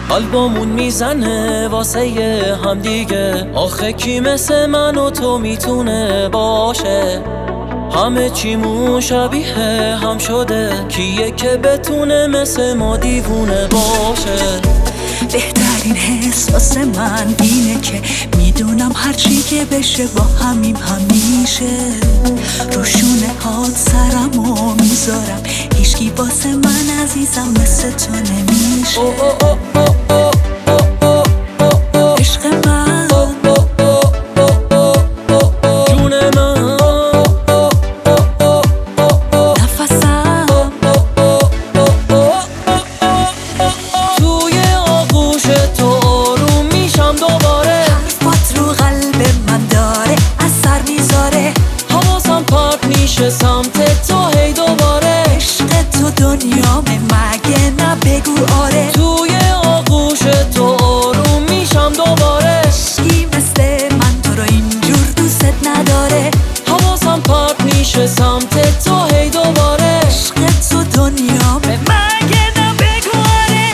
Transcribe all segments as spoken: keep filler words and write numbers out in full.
قلبمون میزنه واسه هم دیگه، آخه کی مثل من و تو میتونه باشه؟ همه چیمون شبیه هم شده، کیه که بتونه مثل ما دیوونه باشه؟ بهترین حس واسه من اینه که میدونم هرچی که بشه با همیم همیشه. روشونه هات سرمو میذارم، هیچکی واسه من عزیزم مثل تو نمیشه. او او او او او. عشق من جون من نفسم توی آغوش تو آروم میشم دوباره. حرفات رو قلب من داره اثر میذاره، حواسم پرت میشه سمت تو هی دوباره. عشق تو دنیامه مگه نه بگو آره. توی آغوش تو آروم میشم دوباره. عشقی مثل من تو رو اینجور دوست نداره، حواسم پرت میشه سمت تو هی دوباره. عشق تو دنیامه مگه نه بگو آره.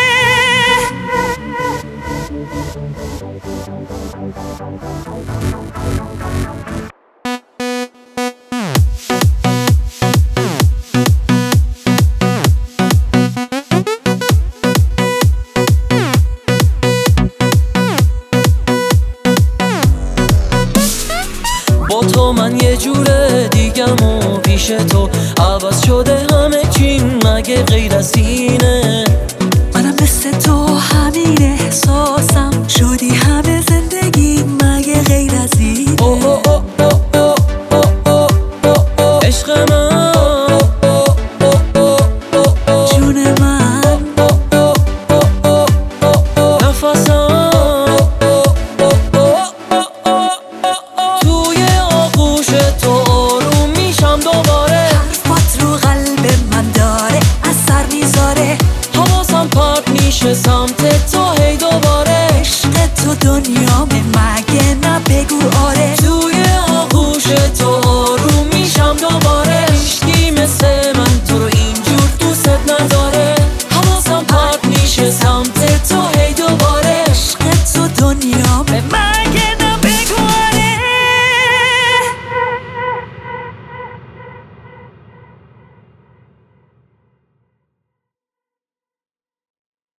با تو من یه جوره دیگم و پیش تو عوض شده همه چیم مگه غیر از اینه؟ منم مثل تو همین احساسم، شدی همه زندگی مگه غیر از اینه. او او او او او او او او. عشق من جون من نفسم توی آغوش تو آروم میشم دوباره. حرفات رو قلب من داره اثر میذاره، حواسم پرت میشه سمت تو